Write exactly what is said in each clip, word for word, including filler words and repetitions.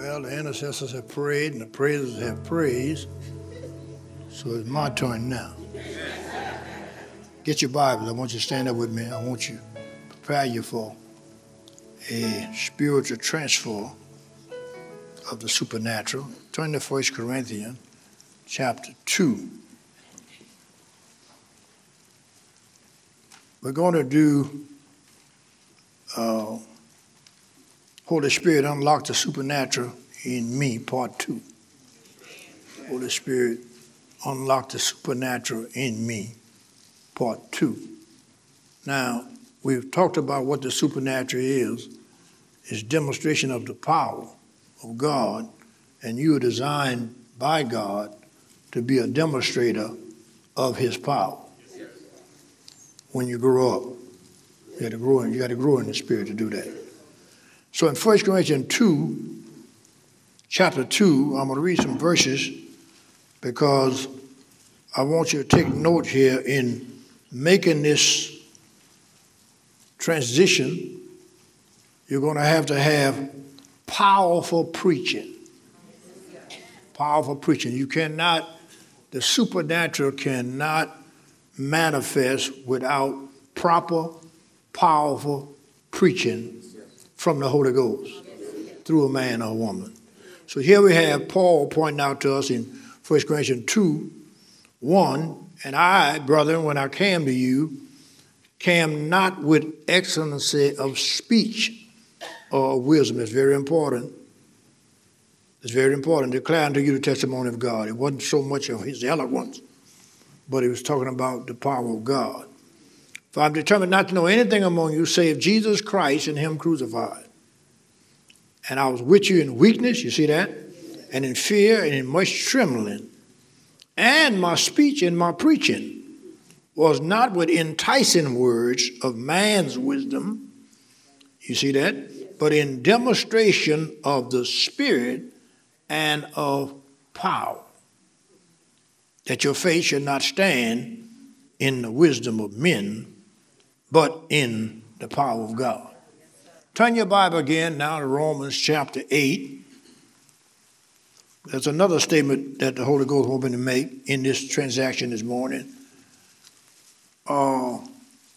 Well, the intercessors have prayed and the praisers have praised. So it's my turn now. Get your Bibles. I want you to stand up with me. I want you to prepare you for a spiritual transfer of the supernatural. Turn to First Corinthians chapter two. We're going to do uh, Holy Spirit Unlock the Supernatural in Me, part two. Holy Spirit Unlock the Supernatural in Me, part two. Now, we've talked about what the supernatural is. It's demonstration of the power of God, and you are designed by God to be a demonstrator of His power. When you grow up, you got to grow in, you got to grow in the Spirit to do that. So in First Corinthians two, chapter two, I'm going to read some verses because I want you to take note here in making this transition. You're going to have to have powerful preaching. Powerful preaching. You cannot, the supernatural cannot manifest without proper, powerful preaching from the Holy Ghost through a man or a woman. So here we have Paul pointing out to us in First Corinthians two, one, and I, brethren, when I came to you, came not with excellency of speech or wisdom. It's very important. It's very important. Declaring to you the testimony of God. It wasn't so much of his eloquence, but he was talking about the power of God. For I'm determined not to know anything among you save Jesus Christ and him crucified. And I was with you in weakness, you see that? And in fear and in much trembling. And my speech and my preaching was not with enticing words of man's wisdom, you see that? But in demonstration of the Spirit and of power. That your faith should not stand in the wisdom of men, but in the power of God. Turn your Bible again now to Romans chapter eight. There's another statement that the Holy Ghost wants me to make in this transaction this morning. Uh,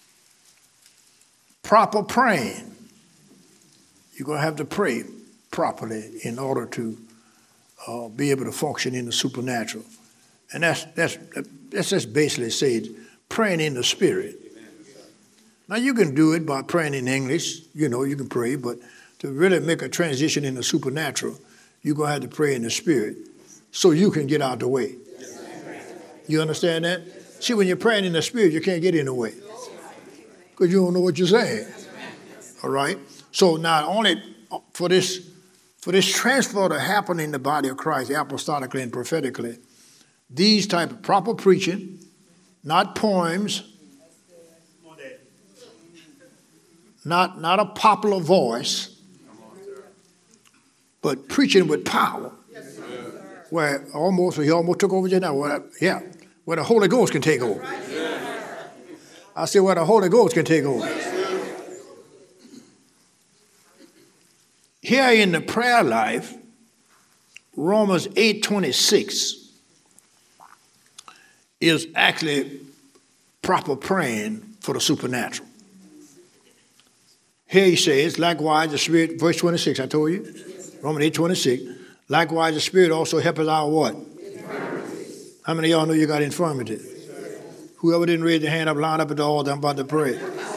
proper praying. You're going to have to pray properly in order to uh, be able to function in the supernatural. And that's, that's, that's just basically said, praying in the Spirit. Now, you can do it by praying in English. You know, you can pray, but to really make a transition in the supernatural, you're going to have to pray in the Spirit so you can get out the way. You understand that? See, when you're praying in the Spirit, you can't get in the way because you don't know what you're saying. All right? So not only for this, for this transfer to happen in the body of Christ, apostolically and prophetically, these type of proper preaching, not poems, Not, not a popular voice, but preaching with power. Where almost, he almost took over just now. Where, yeah, where the Holy Ghost can take over. I said where the Holy Ghost can take over. Here in the prayer life, Romans eight twenty-six is actually proper praying for the supernatural. Here he says, likewise the Spirit, verse twenty-six, I told you, Romans eight twenty-six, likewise the Spirit also helps our what? Infirmities. How many of y'all know you got infirmity? Whoever didn't raise their hand up, line up at the altar, I'm about to pray.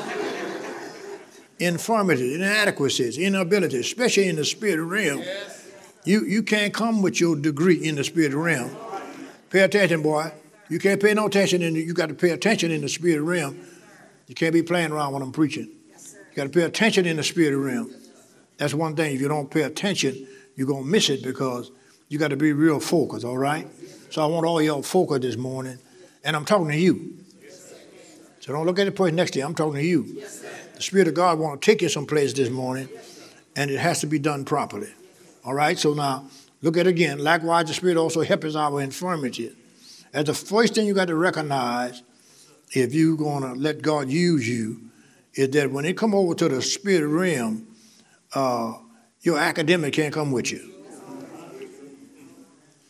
Infirmity, inadequacies, inability, especially in the spirit realm. You, you can't come with your degree in the spirit realm. Pay attention, boy. You can't pay no attention, in the, you got to pay attention in the spirit realm. You can't be playing around when I'm preaching. You got to pay attention in the spirit realm. That's one thing. If you don't pay attention, you're going to miss it because you got to be real focused, all right? So I want all y'all focused this morning, and I'm talking to you. So don't look at the person next to you. I'm talking to you. The Spirit of God wants to take you someplace this morning, and it has to be done properly, all right? So now, look at it again. Likewise, the Spirit also helps our infirmity. As the first thing you got to recognize, if you're going to let God use you, is that when it come over to the spirit realm, uh, your academic can't come with you.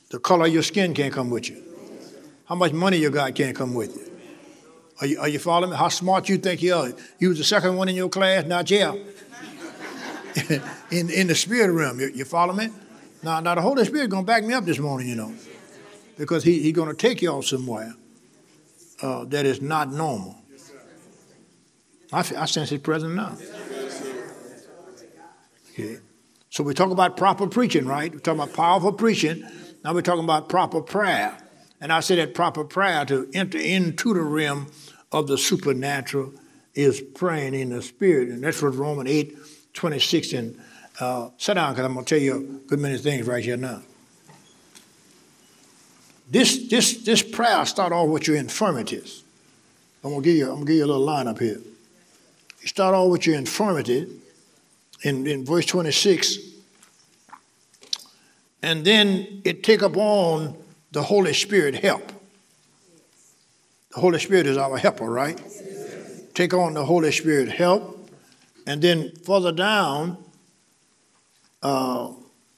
The color of your skin can't come with you. How much money you got can't come with you. Are you, are you following me? How smart you think you are? You was the second one in your class, not yet. in, in the spirit realm, you, you follow me? Now, now the Holy Spirit going to back me up this morning, you know, because he he going to take y'all somewhere uh, that is not normal. I, I sense his presence now. Okay. So we talk about proper preaching, right? We're talking about powerful preaching. Now we're talking about proper prayer. And I say that proper prayer, to enter into the realm of the supernatural, is praying in the spirit. And that's what Romans eight twenty-six. And uh, sit down, because I'm going to tell you a good many things right here now. This this this prayer start off with your infirmities. I'm going to give you, I'm going to give you a little line up here. You start off with your infirmity in, in verse twenty-six. And then it take up on the Holy Spirit help. The Holy Spirit is our helper, right? Take on the Holy Spirit help. And then further down, uh,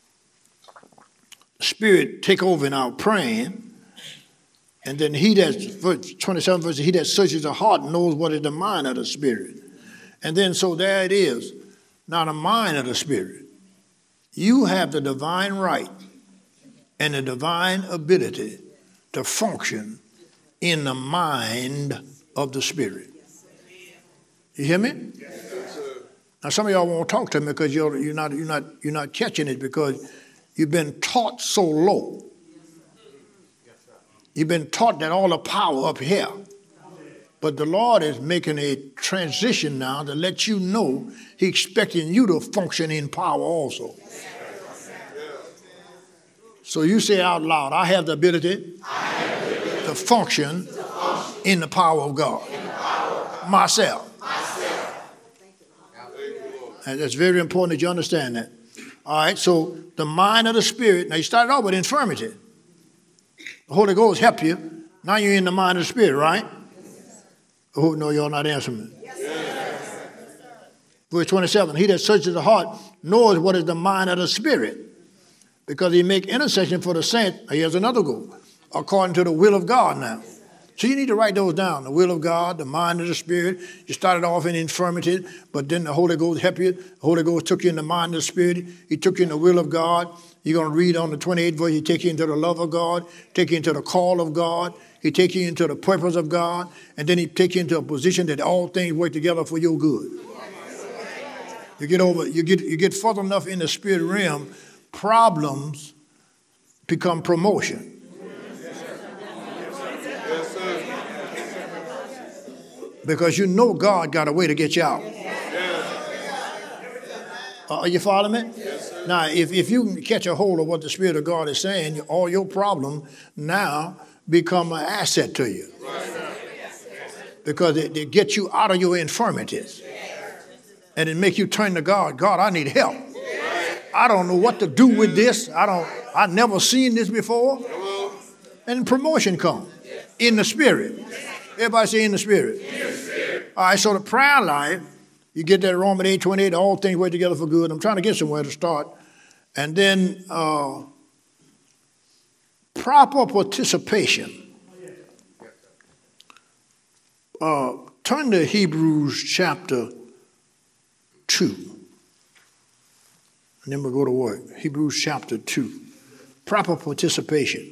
Spirit take over in our praying. And then he that, verse twenty-seven verse, he that searches the heart knows what is the mind of the Spirit. And then so there it is. Now the mind of the Spirit. You have the divine right and the divine ability to function in the mind of the Spirit. You hear me? Yes, now some of y'all won't talk to me because you're, you're not you're not you're not catching it, because you've been taught so low. You've been taught that all the power up here. But the Lord is making a transition now to let you know He's expecting you to function in power also. So you say out loud, I have the ability, have the ability to, function to function in the power of God. Power of myself. myself. And that's very important that you understand that. All right, so the mind of the Spirit. Now you started off with infirmity. The Holy Ghost help you. Now you're in the mind of the Spirit, right? Oh, no, y'all not answering me. Yes, yes. Verse twenty-seven, he that searches the heart knows what is the mind of the Spirit, because he make intercession for the saint. Here's another goal, according to the will of God now. So you need to write those down, the will of God, the mind of the Spirit. You started off in infirmity, but then the Holy Ghost helped you. The Holy Ghost took you in the mind of the Spirit. He took you in the will of God. You're going to read on the twenty-eighth verse, he take you into the love of God, take you into the call of God. He take you into the purpose of God, and then he take you into a position that all things work together for your good. You get over, you get you get further enough in the spirit realm, problems become promotion. Because you know God got a way to get you out. Uh, are you following me? Now, if, if you can catch a hold of what the Spirit of God is saying, all your problems now become an asset to you. Because it, it gets you out of your infirmities. And it makes you turn to God. God, I need help. I don't know what to do with this. I don't, I've never seen this before. And promotion comes in the Spirit. Everybody say in the Spirit. All right, so the prayer life, you get that Romans eight twenty-eight, all things work together for good. I'm trying to get somewhere to start. And then uh, proper participation. Uh, turn to Hebrews chapter two. And then we'll go to work. Hebrews chapter two. Proper participation.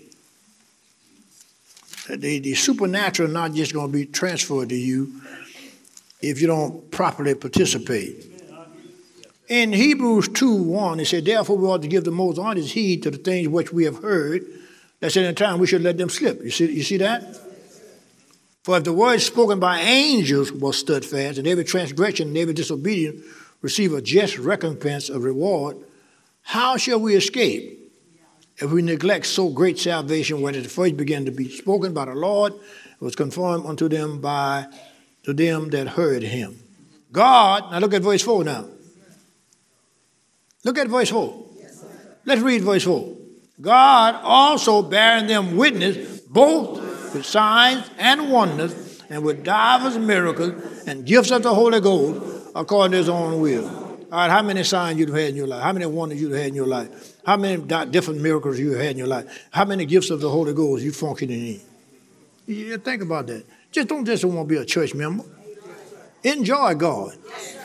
The, the supernatural is not just going to be transferred to you if you don't properly participate. In Hebrews two one, it said, therefore we ought to give the most honest heed to the things which we have heard. That's in the time we should let them slip. You see, you see that? For if the word spoken by angels was steadfast, and every transgression and every disobedience receive a just recompense of reward, how shall we escape if we neglect so great salvation, when it first began to be spoken by the Lord, it was conformed unto them by to them that heard him. God, now look at verse four now. Look at verse four. Let's read verse four. God also bearing them witness, both with signs and wonders, and with divers miracles and gifts of the Holy Ghost, according to his own will. All right, how many signs you've had in your life? How many wonders you've had in your life? How many different miracles you've had in your life? How many gifts of the Holy Ghost you functioning in? Yeah, think about that. Just don't just want to be a church member. Enjoy God.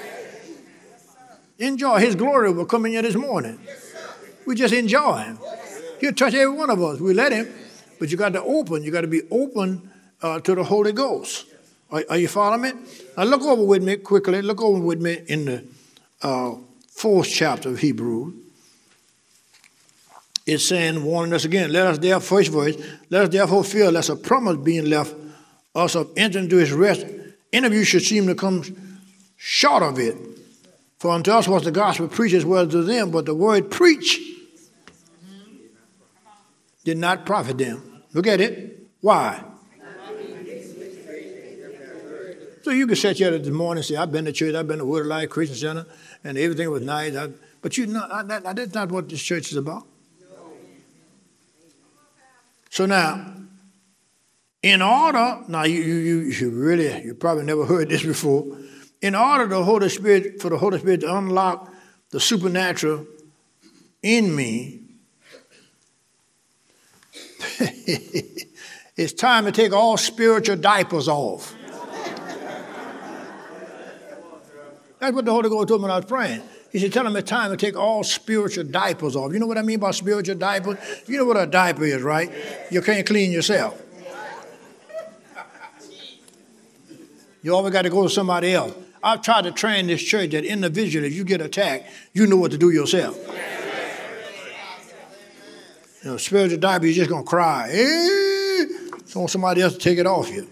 Enjoy. His glory will come in here this morning. We just enjoy him. He'll touch every one of us. We let him. But you got to open. You got to be open uh, to the Holy Ghost. Are, are you following me? Now look over with me quickly. Look over with me in the uh, fourth chapter of Hebrews. It's saying, warning us again, let us therefore, first verse, let us therefore fear lest a promise being left us of entering into his rest. Any of you should seem to come short of it. For unto us was the gospel preached as well as to them, but the word preached did not profit them. Look at it. Why? So you can sit here this morning and say, I've been to church, I've been to Word of Life Christian Center, and everything was nice. I, but you know, I, that, that's not what this church is about. So now, in order, now you, you, you should really, you probably never heard this before. In order the Holy Spirit, for the Holy Spirit to unlock the supernatural in me, it's time to take all spiritual diapers off. That's what the Holy Ghost told me when I was praying. He said, tell them it's time to take all spiritual diapers off. You know what I mean by spiritual diapers? You know what a diaper is, right? You can't clean yourself. You always got to go to somebody else. I've tried to train this church that individually, if you get attacked, you know what to do yourself. You know, spiritual diaper, you're just going to cry. Eh? So want somebody else to take it off you.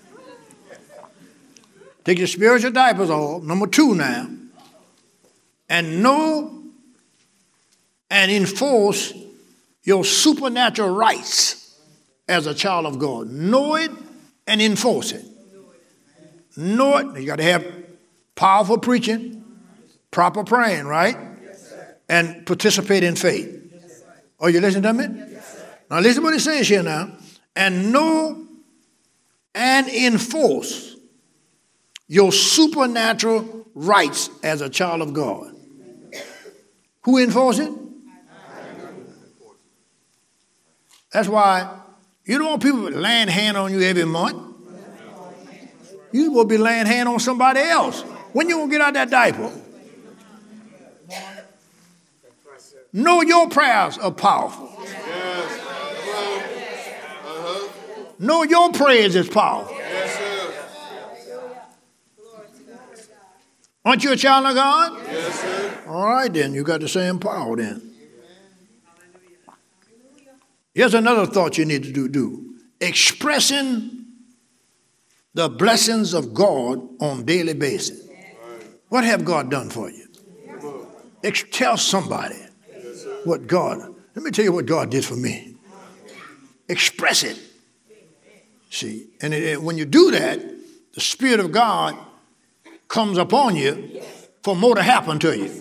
Take your spiritual diapers off. Number two now. And know and enforce your supernatural rights as a child of God. Know it and enforce it. Know it. You got to have powerful preaching, proper praying, right? And participate in faith. Are you listening to me? Now listen to what it says here now. And know and enforce your supernatural rights as a child of God. Who enforces it? That's why you don't want people laying hand on you every month. You will be laying hand on somebody else. When you gonna get out that diaper? Know your prayers are powerful. Know your prayers is powerful. Aren't you a child of God? Yes, sir. All right, then. You got the same power then. Here's another thought you need to do. do. Expressing the blessings of God on a daily basis. What have God done for you? Ex- tell somebody what God, let me tell you what God did for me. Express it. See, and it, it, when you do that, the Spirit of God comes upon you for more to happen to you.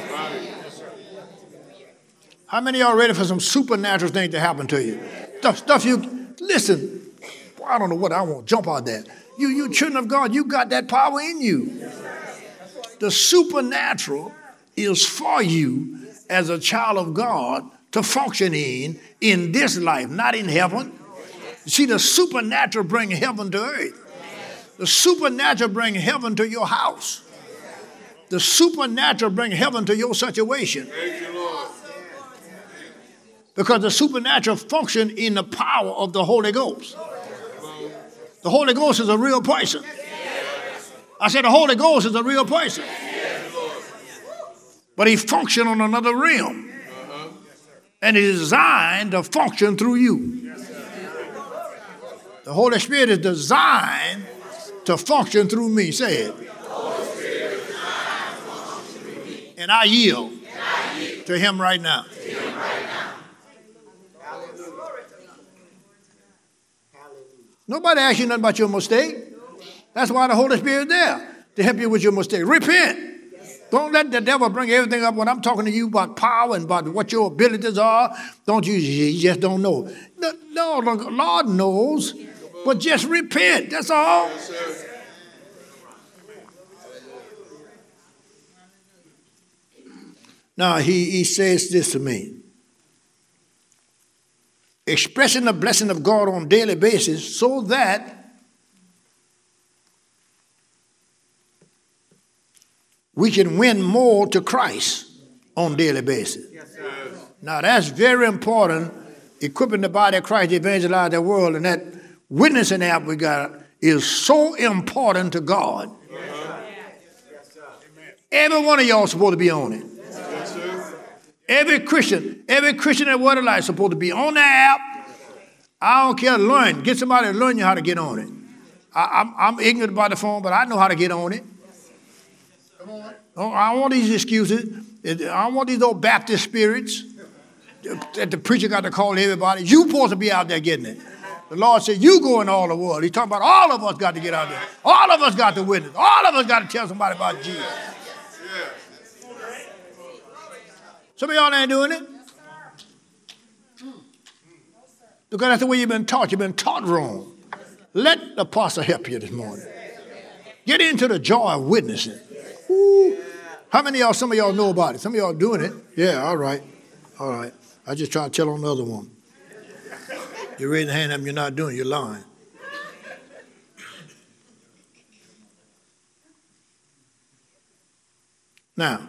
How many of y'all ready for some supernatural things to happen to you? Stuff, stuff you, listen, boy, I don't know what I want. Jump out there. You, you children of God, you got that power in you. The supernatural is for you as a child of God to function in, in this life, not in heaven. See, the supernatural bring heaven to earth. The supernatural bring heaven to your house. The supernatural bring heaven to your situation. Thank you, Lord. Because the supernatural function in the power of the Holy Ghost. The Holy Ghost is a real person. I said the Holy Ghost is a real person. But he functions on another realm. And he is designed to function through you. The Holy Spirit is designed to function through me. Say it. And I yield to him right now. Nobody asks you nothing about your mistake. That's why the Holy Spirit is there, to help you with your mistake. Repent. Don't let the devil bring everything up when I'm talking to you about power and about what your abilities are. Don't you, you just don't know. No, the Lord knows, but just repent. That's all. Now, he, he says this to me. Expressing the blessing of God on a daily basis so that we can win more to Christ on a daily basis. Yes, sir. Now, that's very important, equipping the body of Christ to evangelize the world, and that witnessing app we got is so important to God. Uh-huh. Yes, sir. Every one of y'all is supposed to be on it. Yes, sir. Every Christian, every Christian at Word of Life is supposed to be on the app. I don't care, learn. Get somebody to learn you how to get on it. I, I'm, I'm ignorant about the phone, but I know how to get on it. Come on. I don't want these excuses. I don't want these old Baptist spirits that the preacher got to call everybody. You supposed to be out there getting it. The Lord said, you go in all the world. He's talking about all of us got to get out there. All of us got to witness. All of us got to tell somebody about Jesus. Some of y'all ain't doing it. Because that's the way you've been taught. You've been taught wrong. Let the apostle help you this morning. Get into the joy of witnessing. Ooh. How many of y'all, some of y'all know about it? Some of y'all doing it. Yeah, all right. All right. I just try to tell on the other one. You're raising the hand up, you're not doing it, you're lying. Now,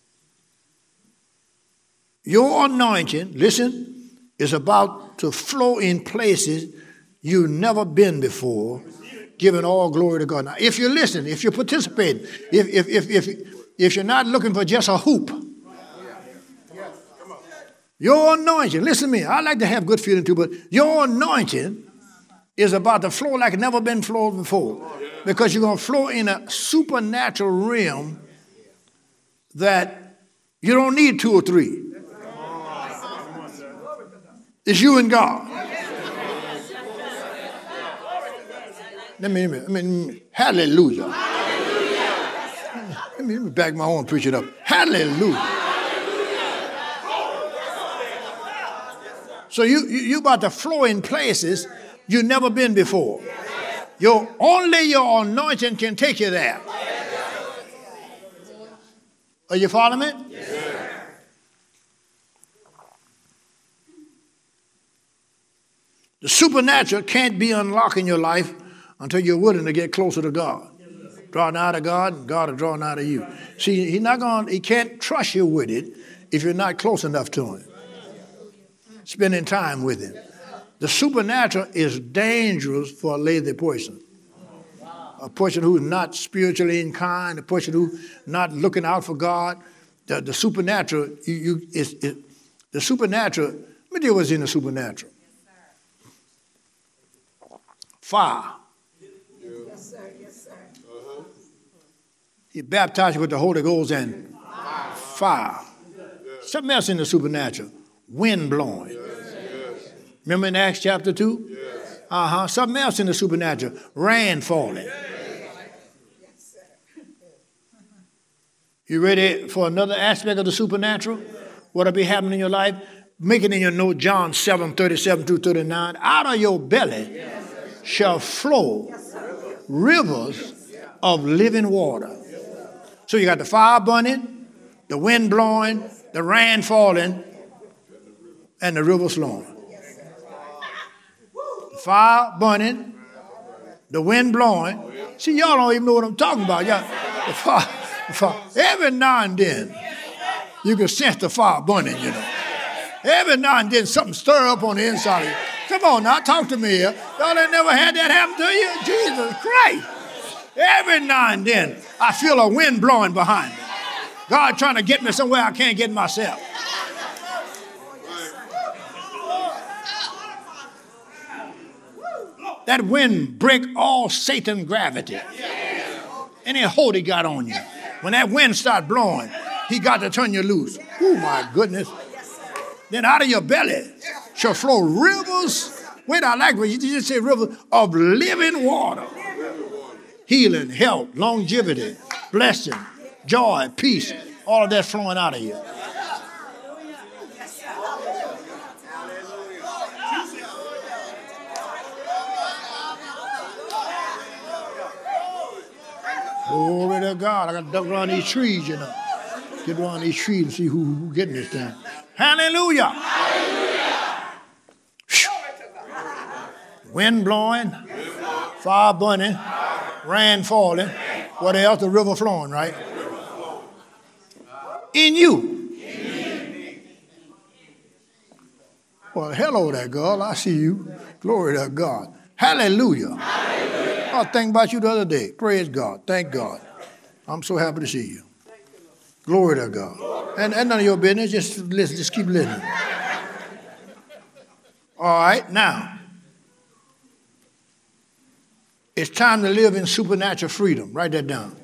your anointing, listen, is about to flow in places you've never been before, giving all glory to God. Now, if you're listening, if you're participating, if if if if, if you're not looking for just a hoop, your anointing, listen to me, I like to have good feeling too, but your anointing is about to flow like it's never been flowed before, because you're going to flow in a supernatural realm that you don't need two or three. It's you and God. Let me, let me, let me hallelujah. Let me, let me back my own preaching up. Hallelujah. So you, you, you about to flow in places you've never been before. Your, only your anointing can take you there. Are you following me? Yes. The supernatural can't be unlocked in your life until you're willing to get closer to God. Draw nigh to God, and God will draw nigh to you. See, he's not going, he can't trust you with it if you're not close enough to him. Spending time with him. The supernatural is dangerous for a lazy person. A person who's not spiritually inclined, a person who's not looking out for God. The, the supernatural, you, you, is, it, the supernatural, let me tell you what's in the supernatural. Fire. Yes, sir. Yes, sir. Uh-huh. He baptized you with the Holy Ghost and fire. fire. Yes. Something else in the supernatural. Wind blowing. Yes. Remember in Acts chapter two? Yes. Uh-huh. Something else in the supernatural. Rain falling. Yes. You ready for another aspect of the supernatural? What'll be happening in your life? Make it in your note, John seven, thirty-seven through thirty-nine. Out of your belly shall flow rivers of living water. So you got the fire burning, the wind blowing, the rain falling, and the rivers flowing. The fire burning, the wind blowing. See, y'all don't even know what I'm talking about. Y'all, the fire, the fire. Every now and then, you can sense the fire burning, you know. Every now and then, something stir up on the inside of you. Come on now, talk to me here. Y'all ain't never had that happen to you? Jesus Christ. Every now and then, I feel a wind blowing behind me. God trying to get me somewhere I can't get myself. That wind break all Satan's gravity. Any hold he got on you. When that wind start blowing, he got to turn you loose. Oh, my goodness. Then out of your belly shall flow rivers. Wait, I like what you just said, rivers of living water. Healing, health, longevity, blessing, joy, peace. All of that flowing out of you. Glory to God. I got to duck around these trees, you know. Get around these trees and see who, who getting this thing. Hallelujah. Hallelujah. Wind blowing, fire burning, rain falling. What else? The river flowing, right? In you. Well, hello there, girl. I see you. Glory to God. Hallelujah. Hallelujah. I was thinking about you the other day. Praise God. Thank God. I'm so happy to see you. Glory to God. And, and none of your business. Just listen. Just keep listening. All right. Now, it's time to live in supernatural freedom. Write that down.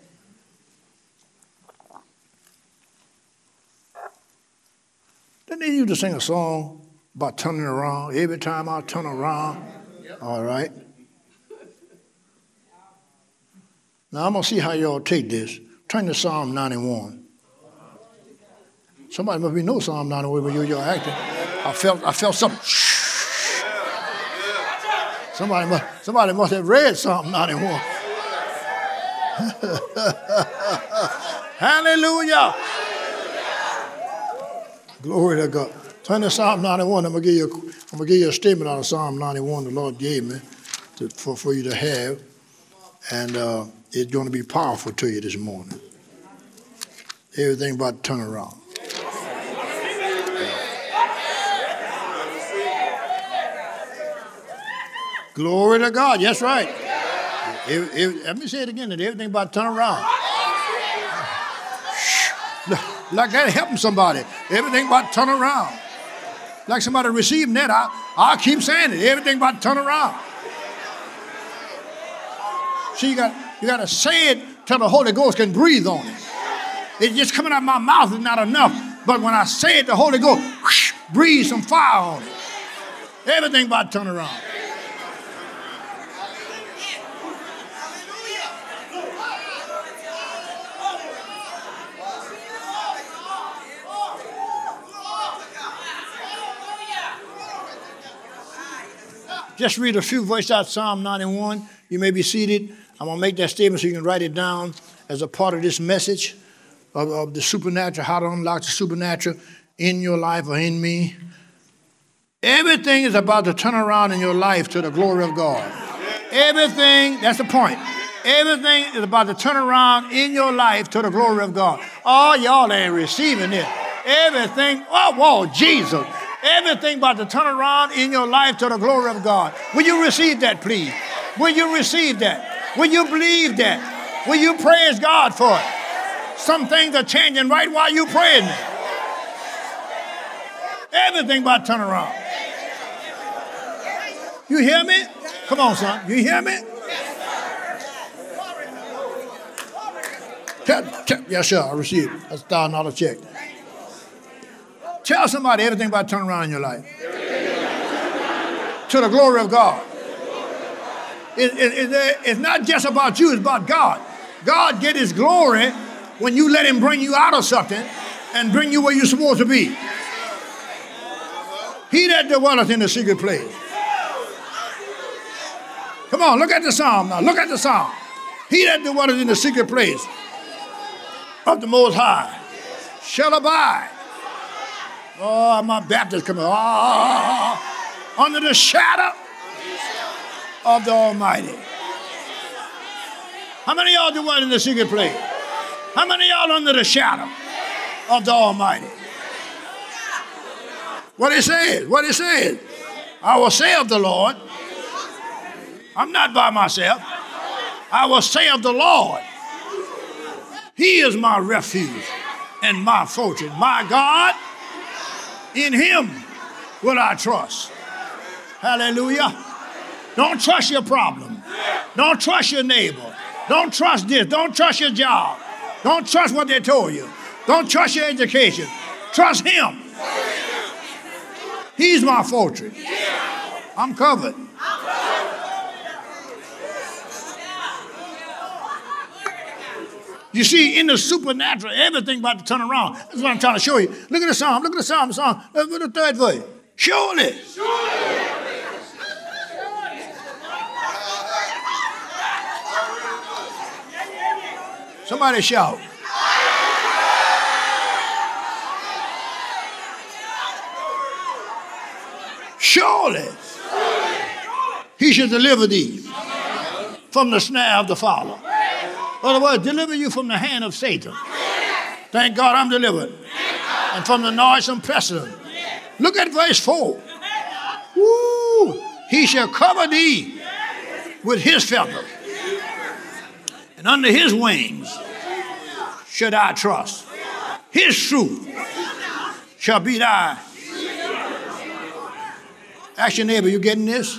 Didn't they used to sing a song about turning around? Every time I turn around. All right. Now I'm going to see how y'all take this. Turn to Psalm ninety-one. Somebody must be know Psalm ninety-one when you're acting. I felt I felt something. Somebody must, somebody must have read Psalm ninety-one. Hallelujah. Glory to God. Turn to Psalm ninety-one. I'm gonna give you. A, I'm gonna give you a statement out of Psalm ninety-one. The Lord gave me to, for for you to have, and uh, it's going to be powerful to you this morning. Everything about to turn around. Glory to God. Yes, right. It, it, let me say it again. Everything about to turn around. Like that helping somebody. Everything about to turn around. Like somebody receiving that, I, I'll keep saying it. Everything about to turn around. See, you got you got to say it till the Holy Ghost can breathe on it. It's just coming out of my mouth is not enough. But when I say it, the Holy Ghost whoosh, breathe some fire on it. Everything about to turn around. Just read a few verses out of Psalm ninety-one. You may be seated. I'm going to make that statement so you can write it down as a part of this message of, of the supernatural, how to unlock the supernatural in your life or in me. Everything is about to turn around in your life to the glory of God. Everything, that's the point. Everything is about to turn around in your life to the glory of God. Oh, y'all ain't receiving it. Everything, oh, whoa, Jesus. Everything about to turn around in your life to the glory of God. Will you receive that, please? Will you receive that? Will you believe that? Will you praise God for it? Some things are changing right while you're praying it. Everything about to turn around. You hear me? Come on, son. You hear me? Tell, tell, yes, sir. I received it. That's a thousand dollar check. Tell somebody everything about to turn around in your life. To the glory of God. It, it, it, it's not just about you, it's about God. God get his glory when you let him bring you out of something and bring you where you're supposed to be. He that dwelleth in the secret place. Come on, look at the psalm now. Look at the psalm. He that dwelleth in the secret place of the Most High shall abide. Oh, my Baptist coming. Oh, under the shadow of the Almighty. How many of y'all dwell in the secret place? How many of y'all under the shadow of the Almighty? What it says, what it says. I will say of the Lord, I'm not by myself. I will say of the Lord, he is my refuge and my fortress. My God, in him will I trust. Hallelujah. Don't trust your problem. Don't trust your neighbor. Don't trust this. Don't trust your job. Don't trust what they told you. Don't trust your education. Trust him. He's my fortress. I'm covered. You see, in the supernatural, everything about to turn around. That's what I'm trying to show you. Look at the psalm. Look at the psalm. The psalm. Look at the third verse. Surely. Surely. Somebody shout. Surely he shall deliver thee from the snare of the fowler. In other words, deliver you from the hand of Satan. Thank God I'm delivered. And from the noisome pestilence. Look at verse four. Woo! He shall cover thee with his feathers, and under his wings should I trust. His truth shall be thy. Ask your neighbor, you getting this?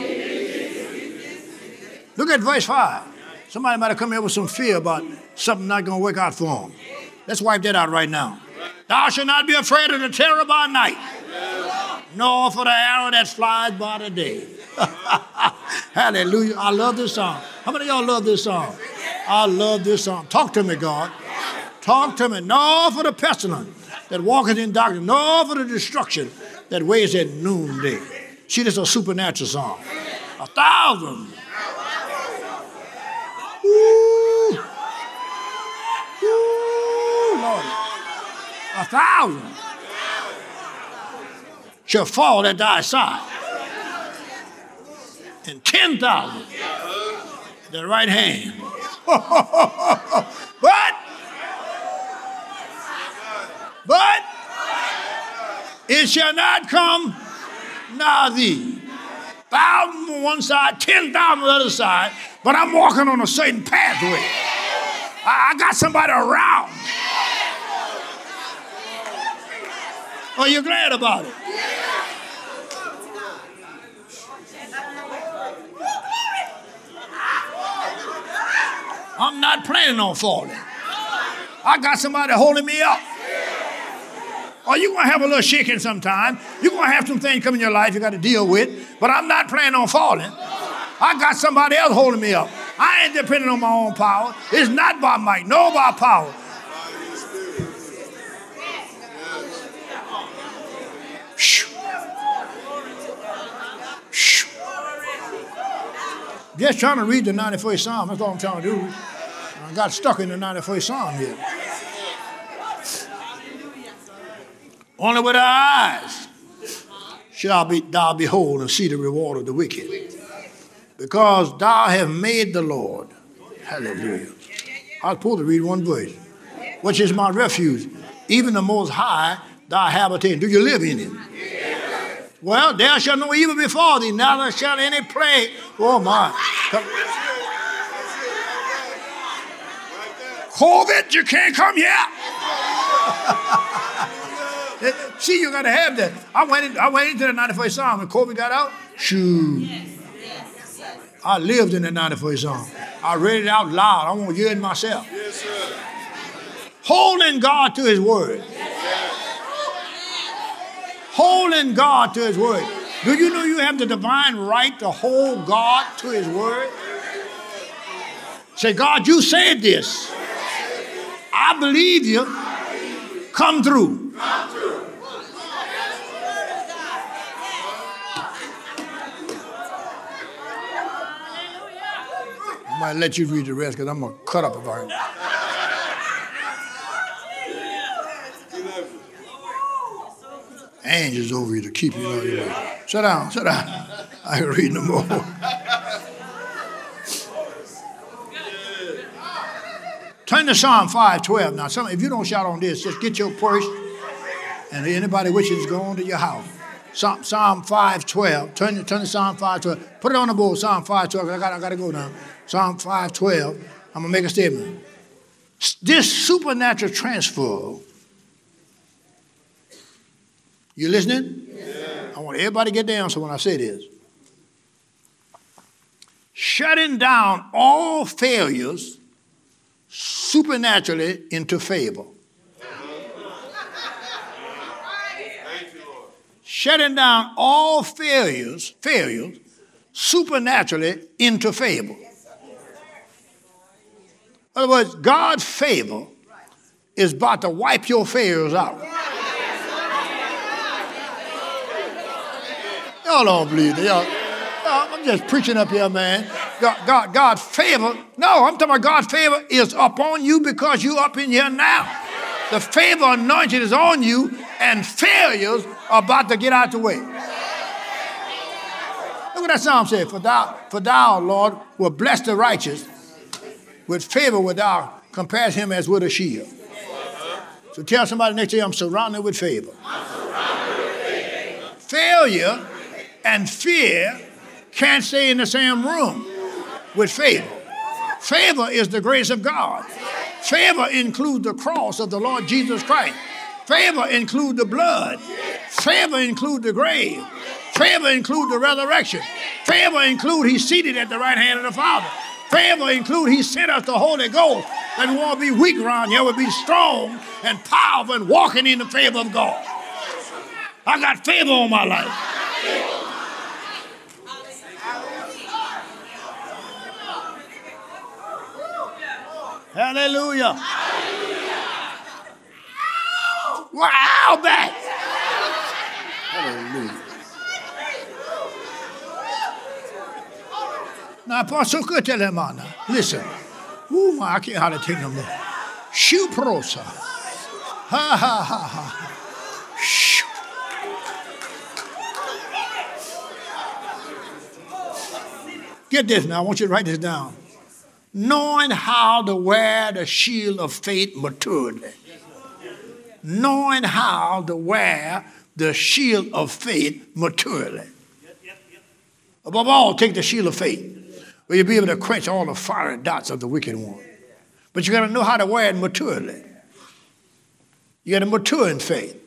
Look at verse five. Somebody might have come here with some fear about something not going to work out for them. Let's wipe that out right now. Thou shalt not be afraid of the terror by night, nor for the arrow that flies by the day. Hallelujah. I love this song. How many of y'all love this song? I love this song. Talk to me, God. Talk to me. Nor for the pestilence that walketh in darkness, nor for the destruction that waits at noonday. See, this is a supernatural song. A thousand. Ooh. Ooh, Lord. A thousand shall fall at thy side, and ten thousand at the right hand. but, but, it shall not come nigh thee. Thousand on one side, ten thousand on the other side, but I'm walking on a certain pathway. I, I got somebody around. Are you glad about it? I'm not planning on falling. I got somebody holding me up. Or you're going to have a little shaking sometime. You're going to have some things come in your life you got to deal with. But I'm not planning on falling. I got somebody else holding me up. I ain't depending on my own power. It's not by might, nor by power. Shoo. Shoo. Just trying to read the ninety-first Psalm. That's all I'm trying to do. I got stuck in the ninety-first Psalm here. Only with our eyes shall be, thou behold and see the reward of the wicked. Because thou hast made the Lord. Hallelujah. I was supposed to read one verse. Which is my refuge. Even the Most High, thy habitation. Do you live in it? Well, there shall no evil befall thee, neither shall any plague. Oh, my. COVID, you can't come here. See, you got to have that. I went, in, I went into the ninety-first Psalm. When COVID got out, shoo. I lived in the ninety-first Psalm. I read it out loud. I want to hear it myself. Holding God to his word. Holding God to his word. Do you know you have the divine right to hold God to his word? Say, God, you said this. I believe you. Come through. I might let you read the rest because I'm going to cut up about it. Angels over you to keep you on your way. Sit down, sit down. I can read no more. Turn to Psalm five twelve. Now, some, if you don't shout on this, just get your purse and anybody wishes to go on to your house. Psalm, Psalm five twelve. Turn, turn to Psalm five twelve. Put it on the board, Psalm five twelve. I got, I got to go now. Psalm five twelve. I'm going to make a statement. This supernatural transfer. You listening? Yeah. I want everybody to get down so when I say this. Shutting down all failures supernaturally into favor. Shutting down all failures, failures supernaturally into favor. In other words, God's favor is about to wipe your failures out. Y'all don't believe it. Y'all, I'm just preaching up here, man. God, God, God's favor. No, I'm talking about God's favor is upon you because you're up in here now. The favor anointing is on you, and failures are about to get out the way. Look at that psalm say, for thou, for thou, Lord, will bless the righteous with favor with thou compares him as with a shield. So tell somebody next to you, I'm surrounded with favor. Surrounded with favor. Failure and fear can't stay in the same room with favor. Favor is the grace of God. Favor includes the cross of the Lord Jesus Christ. Favor includes the blood. Favor includes the grave. Favor includes the resurrection. Favor includes he's seated at the right hand of the Father. Favor includes he sent us the Holy Ghost. That we won't be weak around here. We'll be strong and powerful and walking in the favor of God. I got favor on my life. Hallelujah. Wow, back. Hallelujah. Now, Apostle, could tell him on now. Listen. Ooh, my, I can't hardly take no more. Shoo prosa. Ha, ha, ha, ha. Shoo. Get this now. I want you to write this down. Knowing how to wear the shield of faith maturely. Knowing how to wear the shield of faith maturely. Above all, take the shield of faith, where you'll be able to quench all the fiery dots of the wicked one. But you got to know how to wear it maturely. You got to mature in faith.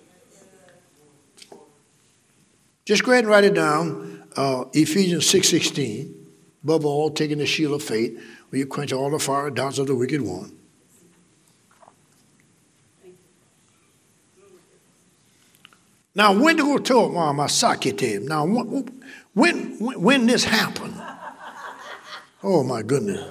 Just go ahead and write it down. Uh, Ephesians six sixteen. Above all, taking the shield of faith, where you quench all the fiery dots of the wicked one. Now, when to go to my sakete? Now, when, when when this happened? Oh my goodness!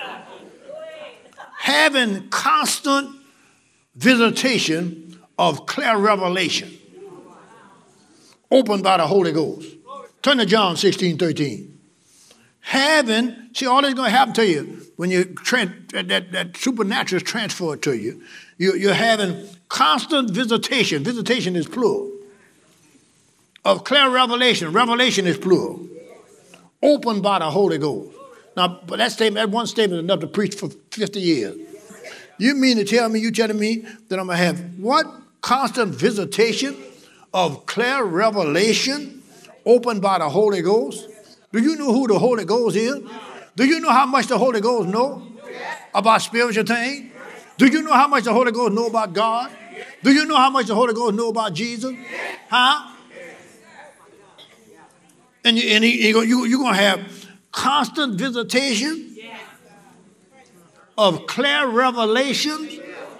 Having constant visitation of clear revelation, opened by the Holy Ghost. Turn to John sixteen thirteen. Having, see, all that's going to happen to you when you trans, that, that, that supernatural is transferred to you. you. You're having constant visitation. Visitation is plural. Of clear revelation. Revelation is plural. Opened by the Holy Ghost. Now, but that statement, that one statement is enough to preach for fifty years. You mean to tell me, you telling me that I'm going to have what? Constant visitation of clear revelation opened by the Holy Ghost? Do you know who the Holy Ghost is? Do you know how much the Holy Ghost know about spiritual things? Do you know how much the Holy Ghost know about God? Do you know how much the Holy Ghost know about Jesus? Huh? And, you, and he, you, you're going to have constant visitation of clear revelation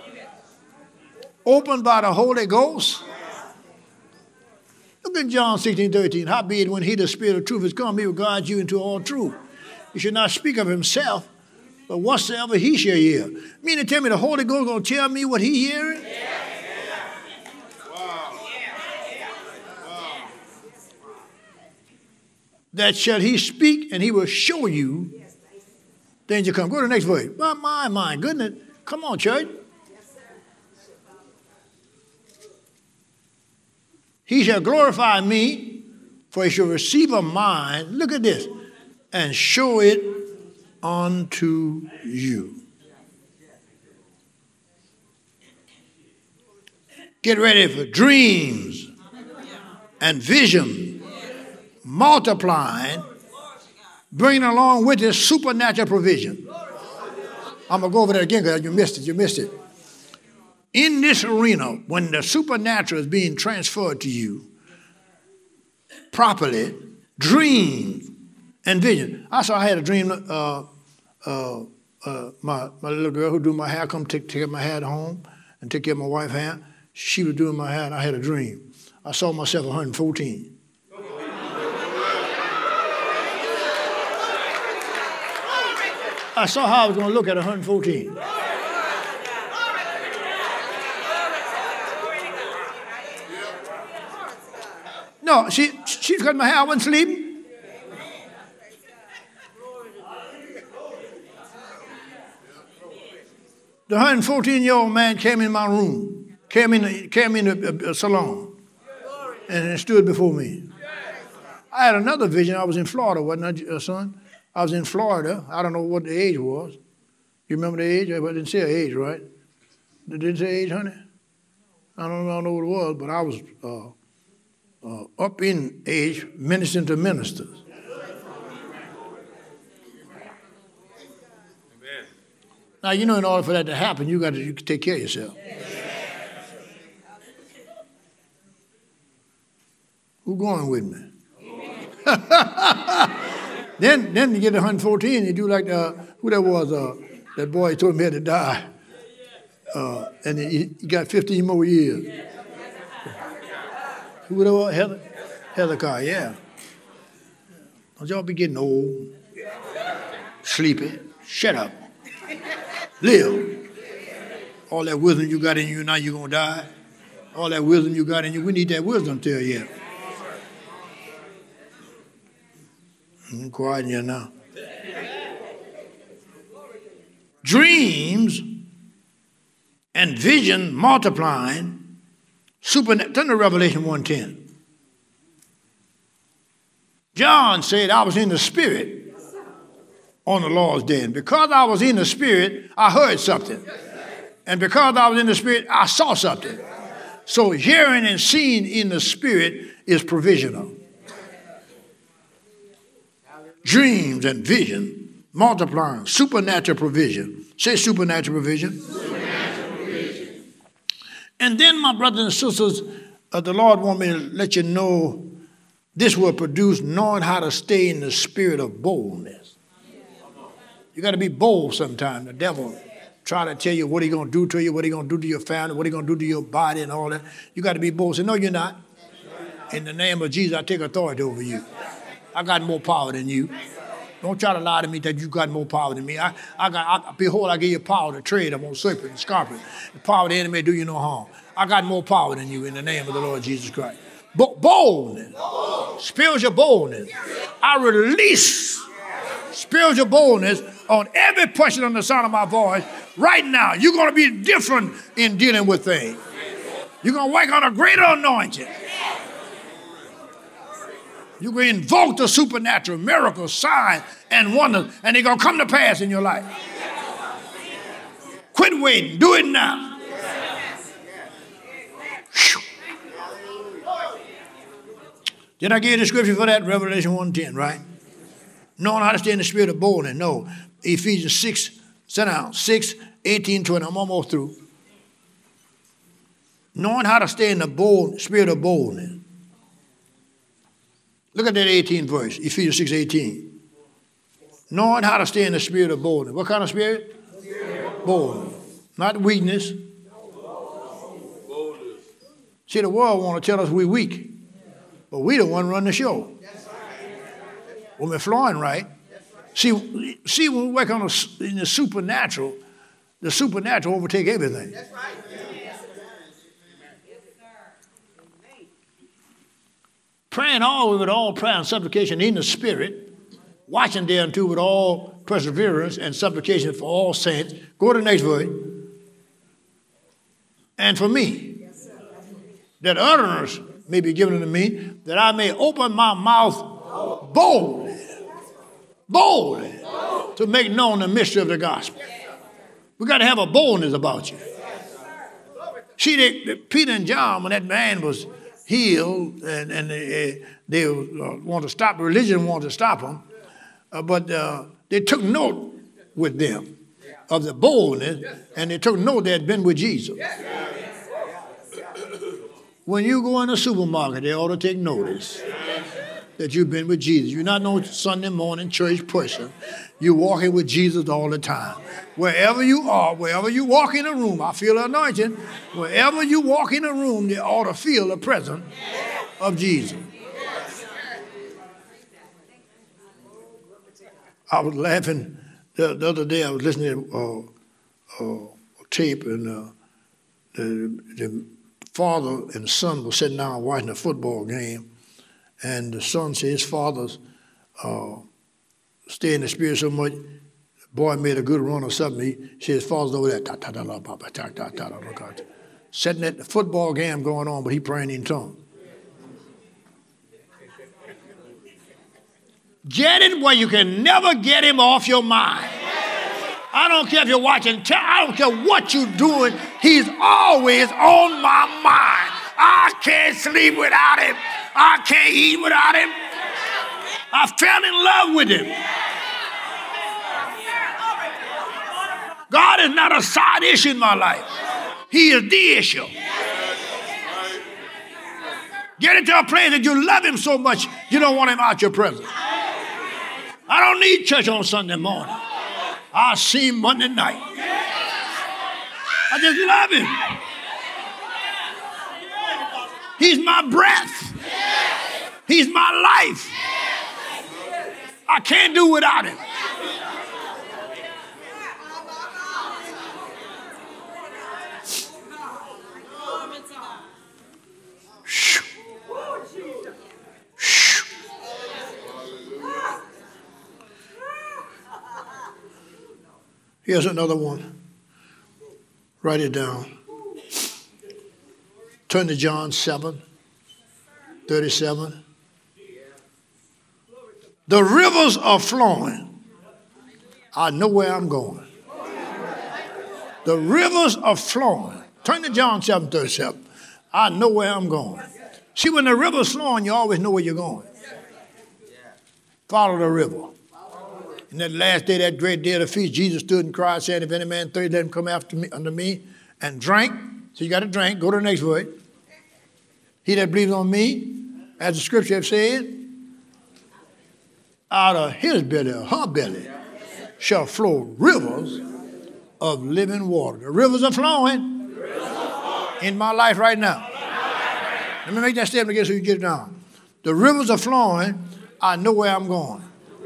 opened by the Holy Ghost. Look at John sixteen thirteen. Howbeit, when he, the Spirit of truth, is come, he will guide you into all truth. He should not speak of himself, but whatsoever he shall hear. Mean to tell me the Holy Ghost going to tell me what he hearing? Wow. Wow. That shall he speak, and he will show you things to come. Go to the next verse. My, my, my goodness. Come on, church. He shall glorify me, for he shall receive of mine, look at this, and show it unto you. Get ready for dreams and vision, multiplying, bringing along with this supernatural provision. I'm going to go over that again because you missed it, you missed it. In this arena, when the supernatural is being transferred to you properly, dreams and vision. I saw I had a dream, uh, uh, uh, my, my little girl who do my hair come take, take my hair home and take care of my wife's hair. She was doing my hair and I had a dream. I saw myself one hundred fourteen. I saw how I was going to look at one hundred fourteen. No, she she cut my hair. I wasn't sleeping. The one hundred fourteen-year-old man came in my room, came in, came in the uh, salon, and stood before me. I had another vision. I was in Florida, wasn't I, son? I was in Florida. I don't know what the age was. You remember the age? I didn't say age, right? Did it say age, honey? I don't, I don't know what it was, but I was uh, uh, up in age, ministering to ministers. Amen. Now, you know, in order for that to happen, you got to you take care of yourself. Who going with me? then, then you get to one fourteen, you do like the, who that was, uh, that boy told me he had to die. Uh, and he, he got fifteen more years. Who that was? Heather? Hezekiah, yeah. Don't y'all be getting old, sleepy. Shut up. Live. All that wisdom you got in you, now you're going to die. All that wisdom you got in you, we need that wisdom till yet. I'm quiet here now. Dreams and vision multiplying, supernatural. Turn to Revelation one ten. John said, I was in the Spirit on the Lord's day. And because I was in the Spirit, I heard something. And because I was in the Spirit, I saw something. So hearing and seeing in the Spirit is provisional. Dreams and vision multiplying, supernatural provision. Say supernatural provision. Supernatural provision. And then, my brothers and sisters, uh, the Lord want me to let you know this will produce knowing how to stay in the spirit of boldness. You got to be bold sometimes. The devil try to tell you what he's going to do to you, what he's going to do to your family, what he's going to do to your body and all that. You got to be bold. Say, no, you're not. In the name of Jesus, I take authority over you. I got more power than you. Don't try to lie to me that you got more power than me. I, I got, I, behold, I give you power to tread upon serpent and scorpion. The power of the enemy do you no harm. I got more power than you in the name of the Lord Jesus Christ. Bo- boldness. Spiritual boldness. I release spiritual boldness on every person on the sound of my voice right now. You're going to be different in dealing with things. You're going to work on a greater anointing. You're going to invoke the supernatural, miracles, signs, and wonders, and they're going to come to pass in your life. Quit waiting. Do it now. Whew. Did I give you the scripture for that? Revelation one ten, right? Knowing how to stay in the spirit of boldness. No. Ephesians six, sit down, six, eighteen, twenty. I'm almost through. Knowing how to stay in the bold spirit of boldness. Look at that eighteenth verse, Ephesians six, eighteen. Knowing how to stay in the spirit of boldness. What kind of spirit? Spirit. Boldness. Not weakness. Boldness. See, the world want to tell us we're weak. But we the one run the show. When we're flowing right. See, see when we work on the, in the supernatural, the supernatural overtake everything. That's right. Praying always with all prayer and supplication in the Spirit, watching thereunto with all perseverance and supplication for all saints. Go to the next verse. And for me, that utterance may be given unto me, that I may open my mouth boldly, boldly, to make known the mystery of the gospel. We got to have a boldness about you. See, they, they, Peter and John, when that man was healed, and, and they, they uh, want to stop, religion wanted to stop them, uh, but uh, they took note with them of the boldness, and they took note they had been with Jesus. When you go in a supermarket, they ought to take notice that you've been with Jesus. You're not no Sunday morning church person. You're walking with Jesus all the time. Wherever you are, wherever you walk in a room, I feel the anointing. Wherever you walk in a room, they ought to feel the presence of Jesus. I was laughing the, the other day. I was listening to uh, uh, a tape, and uh, the, the father and son were sitting down watching a football game. And the son said his father's uh, stay in the spirit so much, the boy made a good run or something. He said his father's over there, sitting at the football game going on, but he praying in tongues. Get it where you can never get him off your mind. I don't care if you're watching, I don't care what you're doing. He's always on my mind. I can't sleep without him. I can't eat without him. I fell in love with him. God is not a side issue in my life. He is the issue. Get into a place that you love him so much you don't want him out your presence. I don't need church on Sunday morning. I see him Monday night. I just love him. He's my breath. He's my life. I can't do without him. Here's another one. Write it down. Turn to John seven, thirty-seven. The rivers are flowing. I know where I'm going. The rivers are flowing. Turn to John seven, thirty-seven. I know where I'm going. See, when the river's flowing, you always know where you're going. Follow the river. In that last day, that great day of the feast, Jesus stood and cried, saying, if any man thirst, let him come after me, unto me and drink. So you got to drink. Go to the next word. He that believes on me, as the scripture has said, out of his belly, or her belly, shall flow rivers of living water. The rivers are flowing in my life right now. Let me make that statement again so you get it down. The rivers are flowing. I know where I'm going.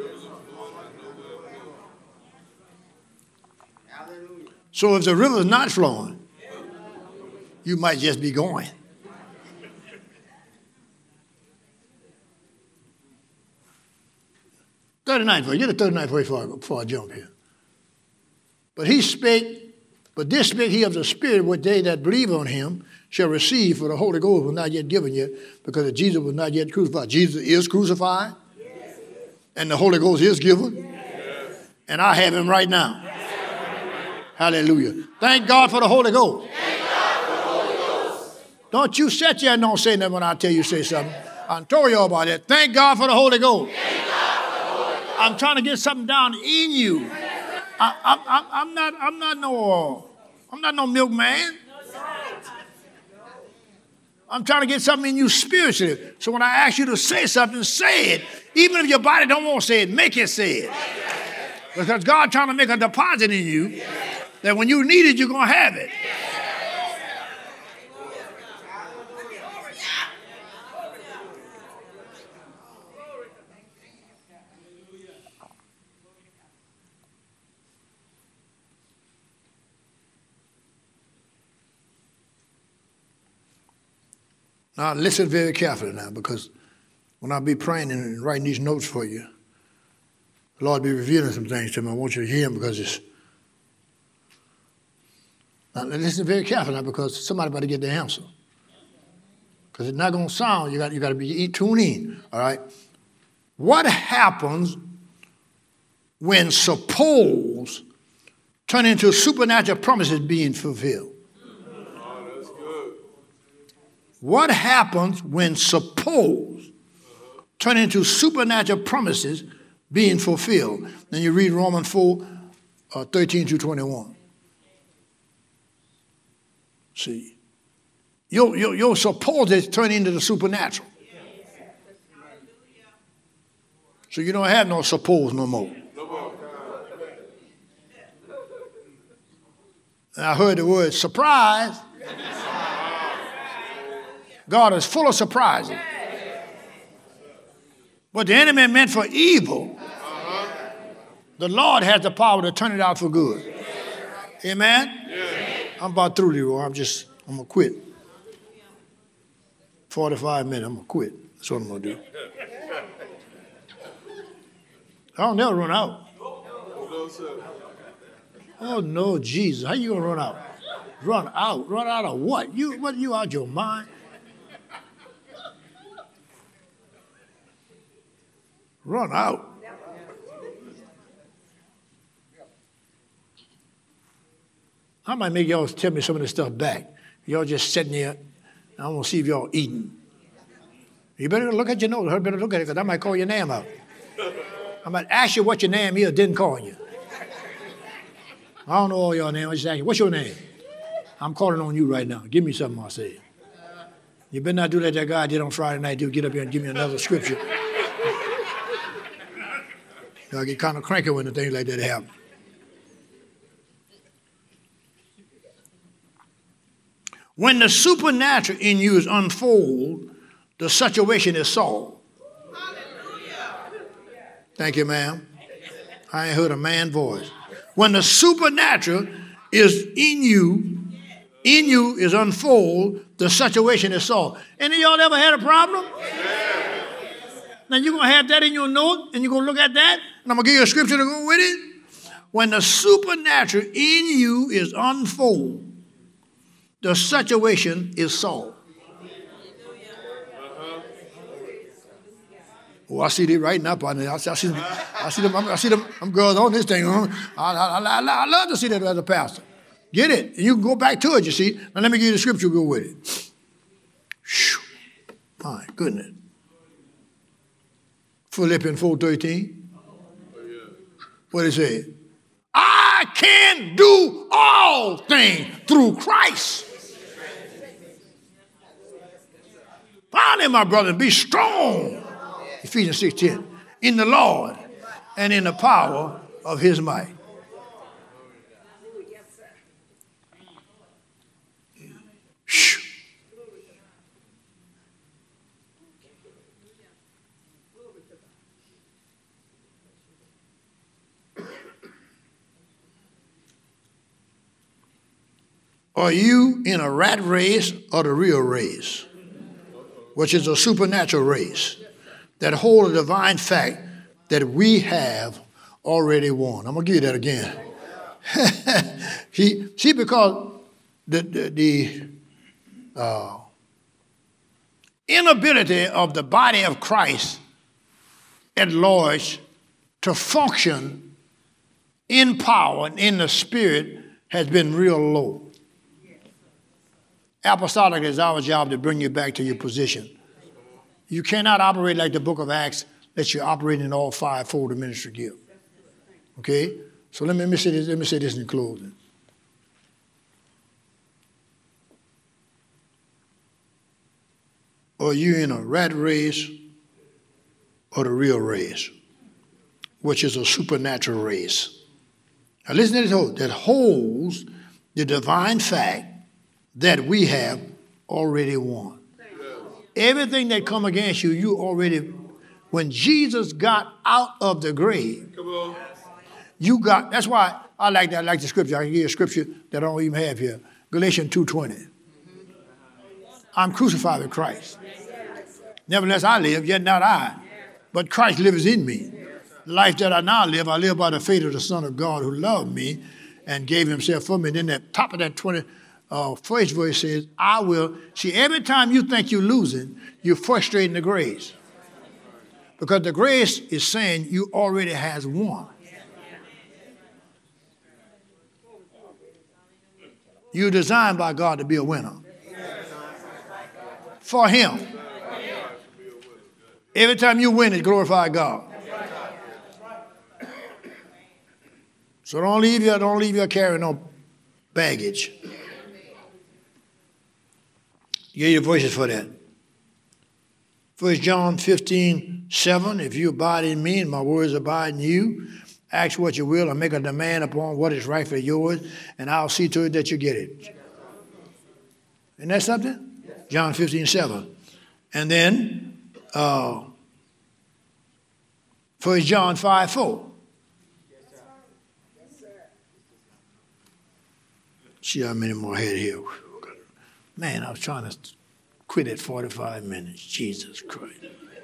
So if the river is not flowing, you might just be going. thirty-ninth verse. Get the thirty-ninth verse before, before I jump here. But he spake, but this spake he of the Spirit, which they that believe on him shall receive, for the Holy Ghost was not yet given yet, because Jesus was not yet crucified. Jesus is crucified, yes. And the Holy Ghost is given, yes. And I have him right now. Hallelujah. Thank God for the Holy Ghost. Thank God for the Holy Ghost. Don't you sit here and don't say nothing when I tell you to say something. I told you all about that. Thank God for the Holy Ghost. Thank God for the Holy Ghost. I'm trying to get something down in you. I, I, I, I'm not. I'm not no. I'm not no milkman. I'm trying to get something in you spiritually. So when I ask you to say something, say it. Even if your body don't want to say it, make it say it. Because God's trying to make a deposit in you. That when you need it, you're going to have it. Now listen very carefully now, because when I be praying and writing these notes for you, the Lord be revealing some things to me. I want you to hear them because it's. Now listen very carefully now, because somebody better get the answer. Because it's not going to sound. You got you got to be tuned in. All right. What happens when suppose turn into supernatural promises being fulfilled? What happens when suppose turn into supernatural promises being fulfilled? Then you read Romans four, uh, thirteen through twenty-one. See, your, your, your supposes turn into the supernatural. So you don't have no suppose no more. And I heard the word surprise. God is full of surprises. What the enemy meant for evil, the Lord has the power to turn it out for good. Amen? I'm about through here. I'm just, I'm going to quit. forty-five minutes, I'm going to quit. That's what I'm going to do. I don't never run out. Oh, no, Jesus. How you going to run out? Run out? Run out of what? You, what, you out your mind? Run out. I might make y'all tell me some of this stuff back. Y'all just sitting there, and I want to see if y'all eating. You better look at your nose. You better look at it, because I might call your name out. I might ask you what your name is, didn't call you. I don't know all your names. I just ask you, what's your name? I'm calling on you right now. Give me something, I say. You better not do that that guy did on Friday night. Do get up here and give me another scripture. I get kind of cranky when the things like that happen. When the supernatural in you is unfolded, the situation is solved. Thank you, ma'am. I ain't heard a man's voice. When the supernatural is in you, in you is unfolded, the situation is solved. Any of y'all ever had a problem? Yeah. Now you're going to have that in your note, and you're going to look at that, and I'm going to give you a scripture to go with it. When the supernatural in you is unfolded, the situation is solved. Oh, I see they writing up on it. I see, I see, I see them. I see them. them girls on this thing. I, I, I, I love to see that as a pastor. Get it, and you can go back to it. You see. Now let me give you the scripture to go with it. Whew. My goodness. Philippians four thirteen. What did it say? I can do all things through Christ. Finally, my brother, be strong. Ephesians six ten. In the Lord and in the power of his might. Shh. Are you in a rat race or the real race, which is a supernatural race that holds a divine fact that we have already won? I'm going to give you that again. see, see, because the, the, the uh, inability of the body of Christ at large to function in power and in the spirit has been real low. Apostolic is our job to bring you back to your position. You cannot operate like the book of Acts that you're operating in all five-fold of ministry gift. Okay? So let me, let me say this, let me say this in closing. Are you in a rat race or the real race, which is a supernatural race? Now listen to this whole, that holds the divine fact that we have already won. Everything that come against you, you already, when Jesus got out of the grave, you got, that's why I like that, I like the scripture. I can give you a scripture that I don't even have here. Galatians two twenty. I'm crucified with Christ. Nevertheless I live, yet not I, but Christ lives in me. The life that I now live, I live by the faith of the Son of God who loved me and gave himself for me. And then at the top of that twenty, Uh, first verse says, I will. See, every time you think you're losing, you're frustrating the grace. Because the grace is saying you already has won. You're designed by God to be a winner. For him. Every time you win, it glorifies God. So don't leave your, don't leave your carrying no baggage. You get your voices for that. First John fifteen seven, if you abide in me and my words abide in you, ask what you will and make a demand upon what is rightfully yours, and I'll see to it that you get it. Isn't that something? John fifteen seven. And then uh, First John five four. See how many more ahead here. Man, I was trying to quit at forty-five minutes. Jesus Christ.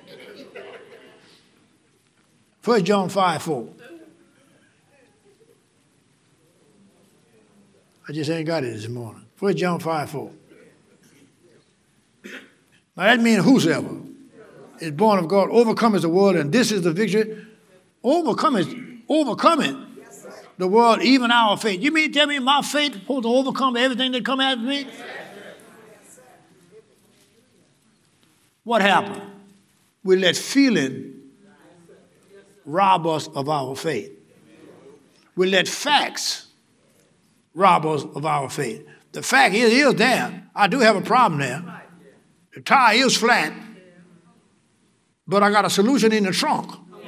First John five four. I just ain't got it this morning. First John five four. Now that means whosoever. is born of God, overcometh the world, and this is the victory. Overcometh, overcoming the world, even our faith. You mean tell me my faith is supposed to overcome everything that come after me? What happened? We let feeling rob us of our faith. We let facts rob us of our faith. The fact is, it is there. I do have a problem there. The tire is flat, but I got a solution in the trunk.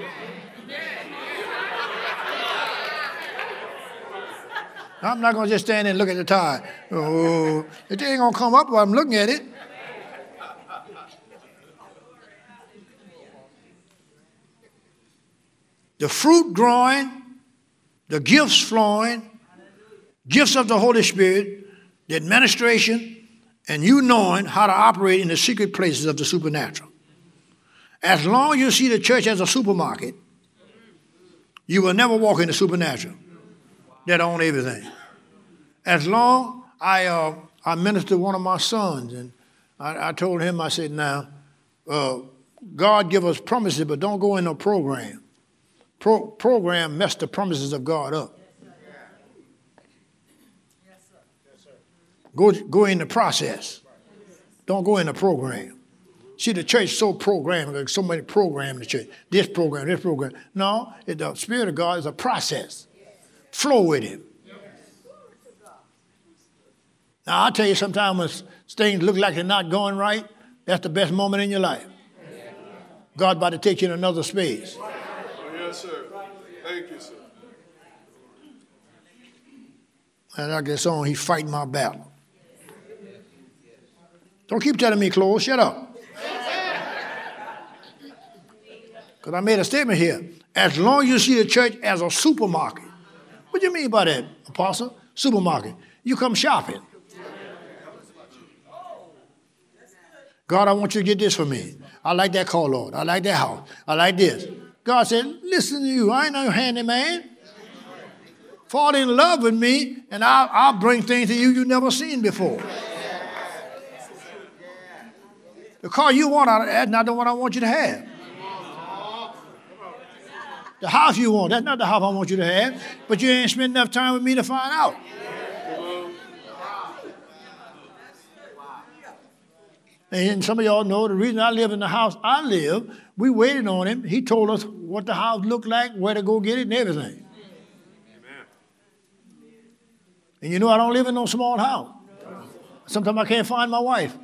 I'm not going to just stand there and look at the tire. Oh, it ain't going to come up while I'm looking at it. The fruit growing, the gifts flowing, gifts of the Holy Spirit, the administration, and you knowing how to operate in the secret places of the supernatural. As long as you see the church as a supermarket, you will never walk in the supernatural that own everything. As long I uh, I ministered to one of my sons, and I, I told him, I said, now, uh, God give us promises, but don't go in no program. Pro- program mess the promises of God up. Go, go in the process. Don't go in the program. See, the church so programmed, like so many programs in the church. This program, this program. No, it, the Spirit of God is a process. Flow with Him. Now, I'll tell you, sometimes when things look like they're not going right, that's the best moment in your life. God's about to take you in another space. Oh, yes, sir. Thank you, sir. And like that song, He's fighting my battle. Don't keep telling me close. Shut up. Because I made a statement here. As long as you see the church as a supermarket. What do you mean by that, Apostle? Supermarket. You come shopping. God, I want you to get this for me. I like that car, Lord. I like that house. I like this. God said, listen to you. I ain't no handyman. Fall in love with me, and I'll, I'll bring things to you you've never seen before. The car you want, that's not the one I want you to have. The house you want, that's not the house I want you to have. But you ain't spent enough time with me to find out. And some of y'all know the reason I live in the house I live, we waited on him. He told us what the house looked like, where to go get it, and everything. Amen. And you know I don't live in no small house. Sometimes I can't find my wife.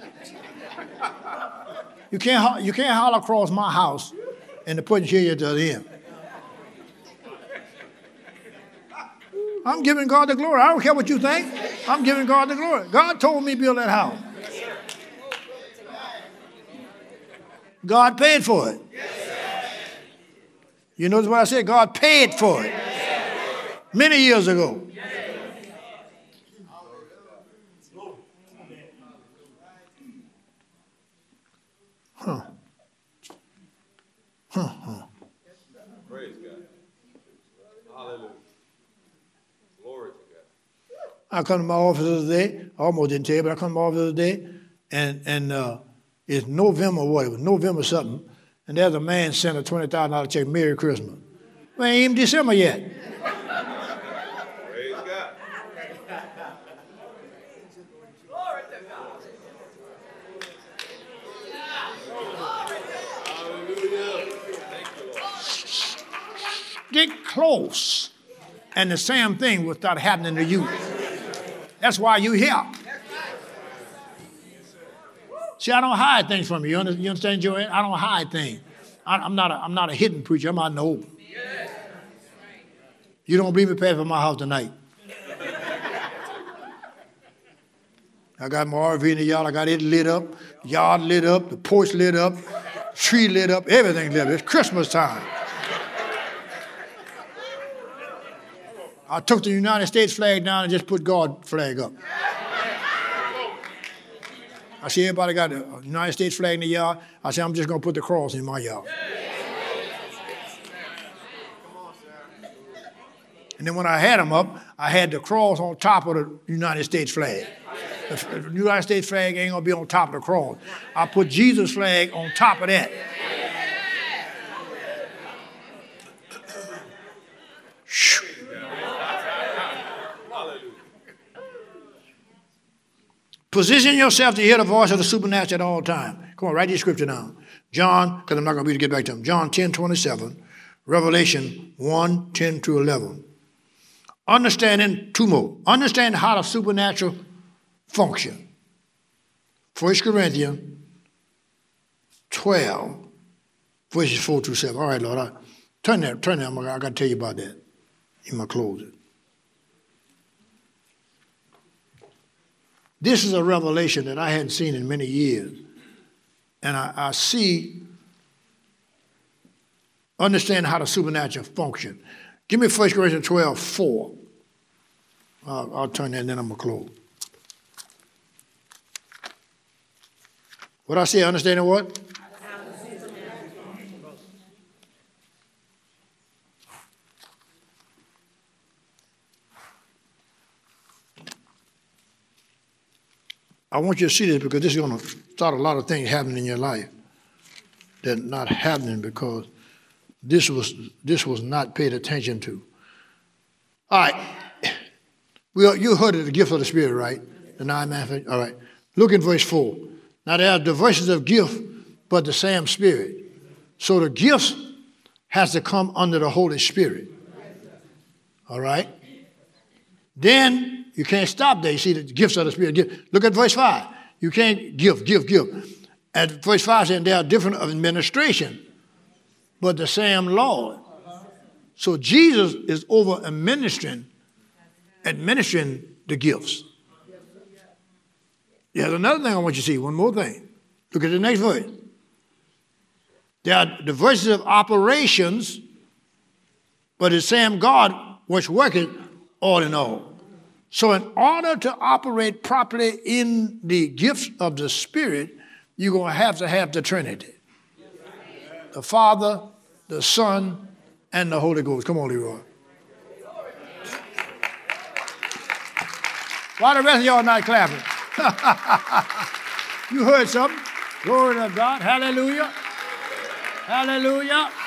You can't, you can't holler across my house and the put you to the end. I'm giving God the glory. I don't care what you think. I'm giving God the glory. God told me to build that house. God paid for it. You notice what I said? God paid for it. Many years ago. Huh. Huh, huh. Praise God. Hallelujah. Glory to God. I come to my office the other day. I almost didn't tell you, but I come to my office the other day, and, and uh, it's November, what? It was November something, and there's a man sent a twenty thousand dollars check, Merry Christmas. Well, ain't even December yet. Praise God. Get close, and the same thing will start happening to you. That's why you're here. See, I don't hide things from you. You understand, you understand Joanne? I don't hide things. I, I'm not a, I'm not a hidden preacher. I'm out in the open. You don't believe me? Pay for my house tonight. I got my R V in the yard. I got it lit up. Yard lit up. The porch lit up. Tree lit up. Everything lit up. It's Christmas time. I took the United States flag down and just put God flag up. I see everybody got the United States flag in the yard. I said, I'm just going to put the cross in my yard. And then when I had them up, I had the cross on top of the United States flag. The United States flag ain't going to be on top of the cross. I put Jesus' flag on top of that. Position yourself to hear the voice of the supernatural at all times. Come on, write these scripture down. John, because I'm not going to be able to get back to them. John ten twenty-seven, Revelation one ten through eleven. Understanding, two more. Understand how the supernatural function. First Corinthians twelve, verses four through seven. All right, Lord, I, turn there, turn there. I got to tell you about that in my closing. This is a revelation that I hadn't seen in many years. And I, I see, understand how the supernatural function. Give me First Corinthians twelve four. I'll, I'll turn that and then I'm going to close. What I say, understanding what? I want you to see this because this is going to start a lot of things happening in your life that are not happening because this was this was not paid attention to. All right. Well, you heard of the gift of the Spirit, right? The nine manifestations. All right. Look in verse four. Now there are diversities of gift, but the same Spirit. So the gifts has to come under the Holy Spirit. All right. Then you can't stop there. You see the gifts of the Spirit. Look at verse five. You can't give, give, give. At verse five saying there are different administration, but the same Lord. So Jesus is over administering, administering the gifts. There's another thing I want you to see. One more thing. Look at the next verse. There are diversities of operations, but the same God which worketh all in all. So in order to operate properly in the gifts of the Spirit, you're going to have to have the Trinity. The Father, the Son, and the Holy Ghost. Come on, Leroy. Why the rest of y'all not clapping? You heard something. Glory to God. Hallelujah. Hallelujah.